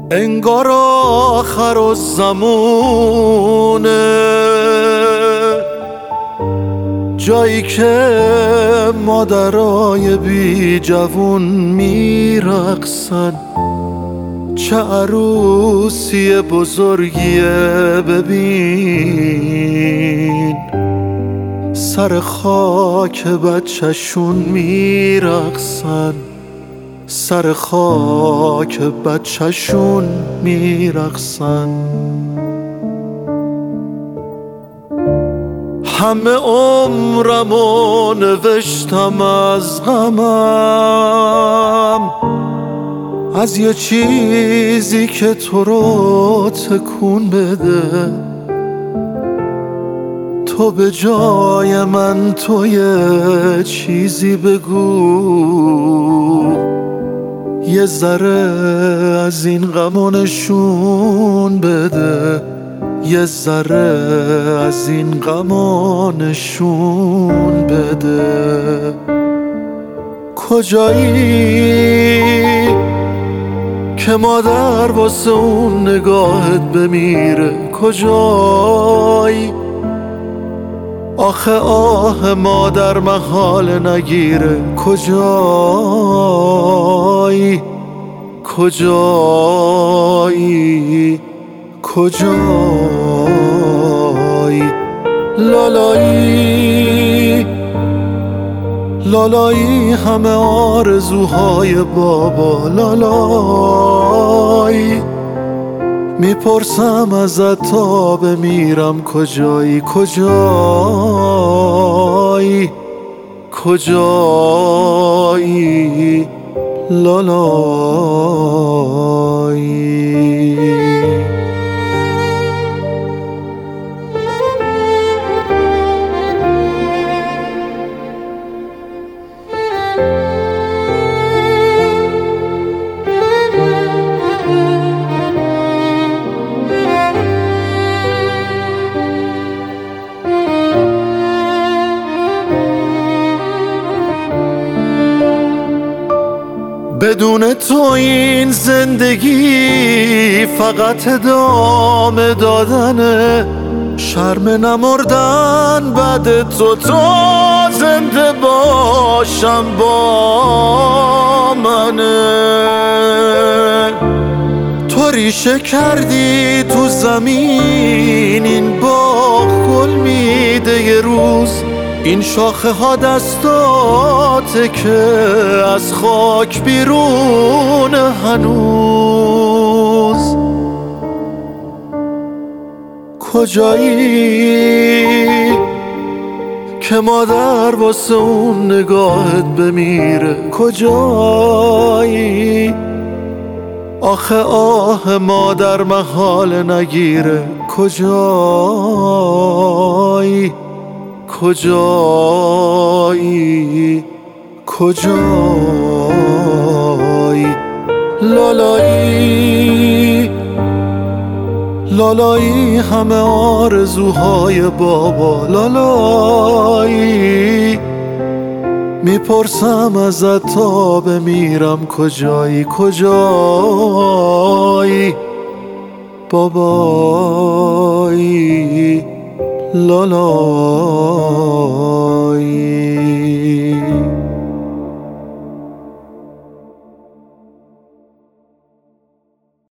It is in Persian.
انگار آخر الزمونه، جایی که مادرای بی جوون میرقصن. چه عروسی بزرگیه ببین، سر خاک بچه‌شون میرقصن، سر خاک بچه‌شون میرقصن. همه عمرمو نوشتم از غمم، از یه چیزی که تو رو تکون بده. تو به جای من تو یه چیزی بگو، یه ذره از این غمو نشون بده، یه ذره از این غمو نشون بده. کجایی که مادر واسه اون نگاهت بمیره؟ کجایی آخه آه مادر محال نگیره؟ کجایی کجایی کجایی؟ لالایی لالایی همه آرزوهای بابا. لالایی میپرسم ازت تا بمیرم کجایی؟ کجایی کجایی؟ لالایی. بدون تو این زندگی فقط ادامه دادنه، شرم نمردن بعد تو تا زنده باشم با منه. تو ریشه کردی تو زمین، این باغ گل میده یه روز، این شاخه ها دستاته که از خاک بیرون هنوز. کجایی که مادر واسه اون نگاهت بمیره؟ کجایی آخه آه مادر محال نگیره؟ کجایی کجایی کجایی؟ لالایی لالایی همه آرزوهای بابا. لالایی میپرسم ازت تا بمیرم کجایی؟ کجایی بابایی؟ لالایی.